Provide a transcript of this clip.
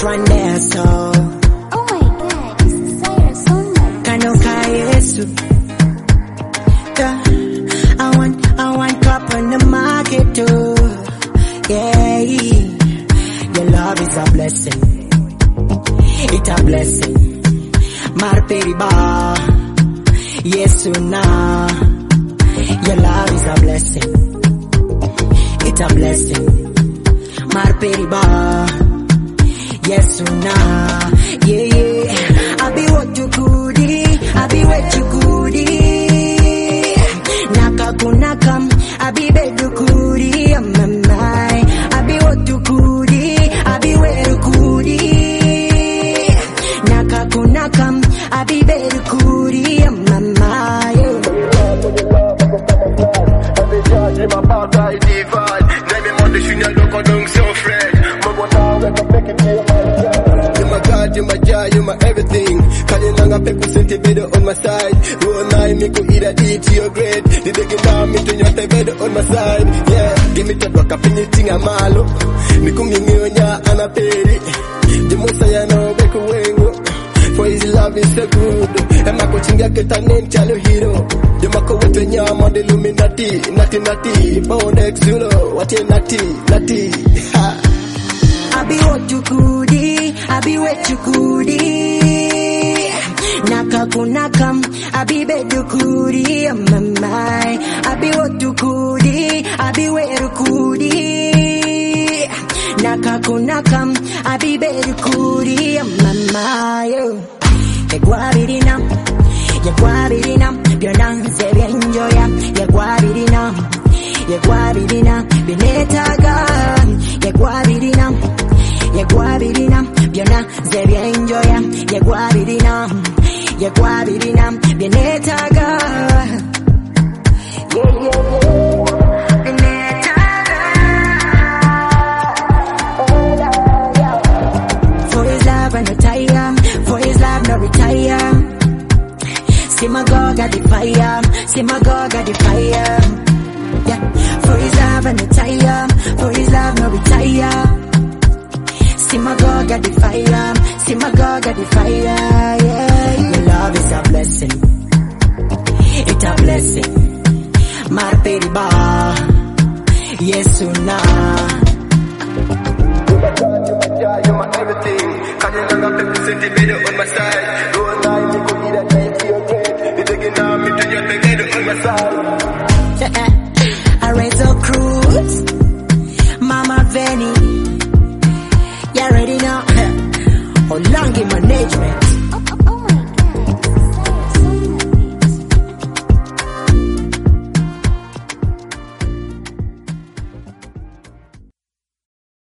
run there, so. Oh my God, this is Cyrus Sonda. Kanoka Yesu. I want cup on the market too. Yeah, your love is a blessing. It's a blessing. Marperiba, Yesu na. Your love is a blessing. It's a blessing. Marperiba, Yesu na. Yeah. I be what you goody. I be what you goody. Nakakunakam, I be bedu goody. I be what you goody. I be where you goody. Nakakunakam, I be bedu goody. J'ai ma bataille divine. N'aimez moi de junior donc on donc son frère. Mon bon temps avec un pec et you're my God, you're my joy, you're my everything. Kanye nanga peku senti bedo on my side. Ruo nai miku ida di to your grade. Di degi na mi to nyote bedo on my side. Yeah, give me that waka pinyi tinga malo. Miku mingi onya anaperi. Jimusa ya no beku wengo. For his love is so good. Ema kuchinga keta nchalo hero. Yamako wetu nyama de Illuminati. Nati, pound X Zulo. Wati nati, ha. I be what you goody, I be what you goody. Nakakunakam, I be bedu goody. I be what you goody, I be where you goody. Nakakunakam, I be bedu goody. Yegwabirina, bionanze byenjoya. Yegwabirina, binetaga. Yegwabirina, bionanze byenjoya. Yegwabirina, binetaga. For his love and retire, for his love no retire. See my God got the fire, see my God got the fire. Yeah, for his love and retire, for his love no retire. See my God got the fire, see my God got the fire. Yeah, your love is a blessing, it's a blessing. Marperiba, Yesu na. You're my everything. Kanye nanga peku senti bedo on my side. Ruo nai miku ida di to your grade. Di degi na mi to nyote bedo on my side. Arezo Cruz, Mama Veni. You already know. Olangi management.